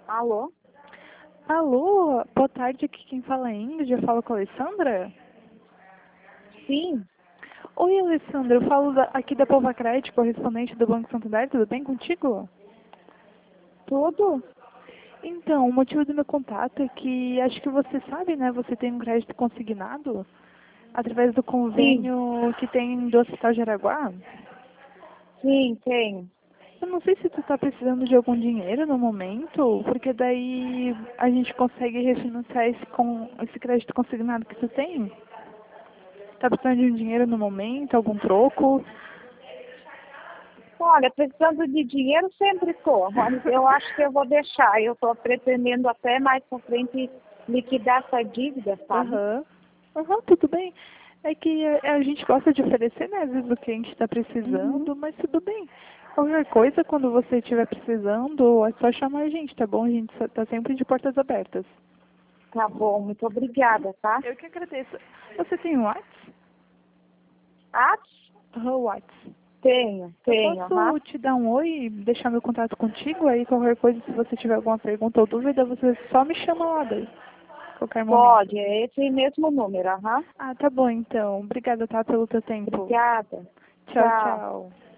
Alô? Alô, boa tarde, aqui quem fala é Ingrid, eu falo com a Alessandra? Sim, Oi, Alessandra, eu falo aqui da Povacred, correspondente do Banco Santander, tudo bem contigo? tudo? Então, o motivo do meu contato é que, acho que você sabe, né, você tem um crédito consignado através do Sim, convênio que tem do Hospital de Araguá. sim, tenho. Eu não sei se tu está precisando de algum dinheiro no momento, porque daí a gente consegue refinanciar esse crédito consignado que tu tem. Tá precisando de um dinheiro no momento, algum troco? Olha, precisando de dinheiro sempre estou, mas eu acho que eu vou deixar. Eu estou pretendendo até mais para frente liquidar essa dívida, sabe? Aham. Aham, tudo bem. É que a gente gosta de oferecer, né, às vezes o cliente está Uhum. precisando, mas tudo bem. Qualquer coisa, quando você estiver precisando, é só chamar a gente, tá bom? A gente está sempre de portas abertas. Tá bom, muito obrigada, tá? Eu que agradeço. Você tem um WhatsApp? Ah, Aham, WhatsApp. Eu tenho, aham. posso te dar um oi e deixar meu contato contigo? Aí qualquer coisa, se você tiver alguma pergunta ou dúvida, você só me chama lá daí, qualquer momento. Pode, é esse mesmo número, aham. Ah, tá bom então. Obrigada, tá, pelo teu tempo. Obrigada. Tchau, Tchau. tchau.